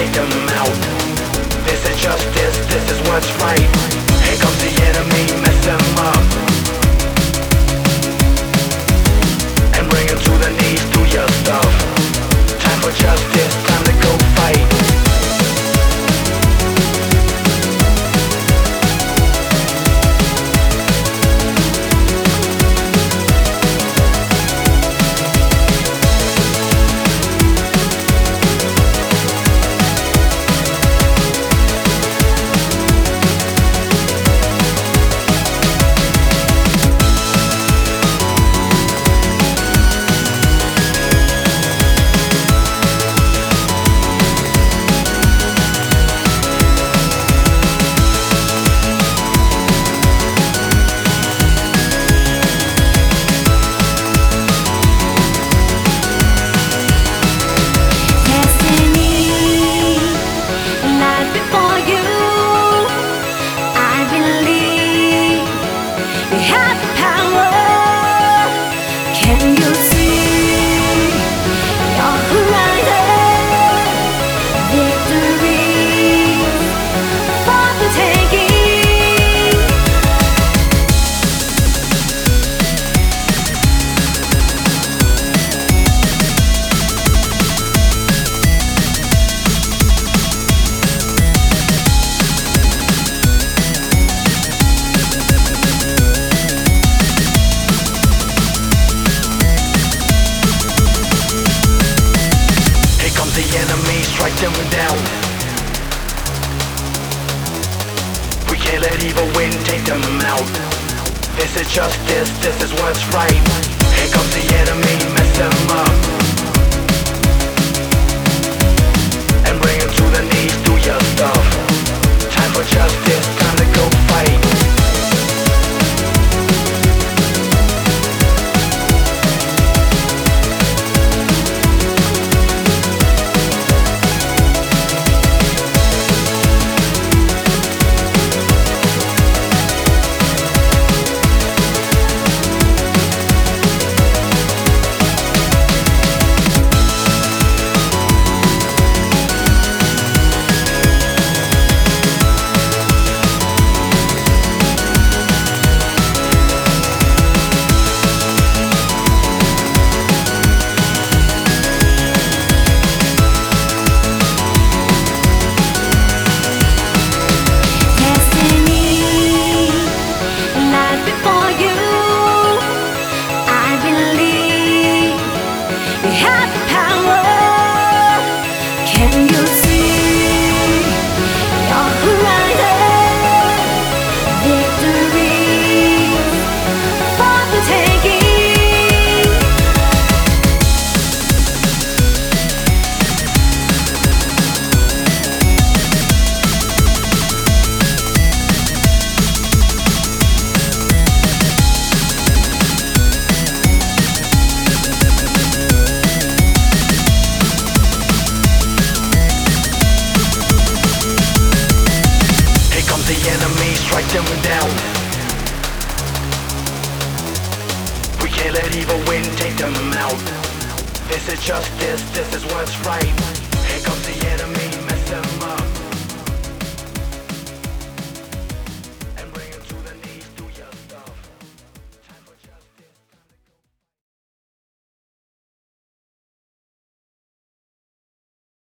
take them out. This is justice, this is what's right. Here comes the enemy, mess them up and bring them to their knees, do your stuff. Time for justice, time to go fight. Strike them down. We can't let evil win, take them out. This is justice, this is what's right. Here comes the enemy, mess them up and bring them to their knees, do your stuff. Time for justice, time to go fight. Strike them down. We can't let evil win, take them out. This is justice, this is what's right.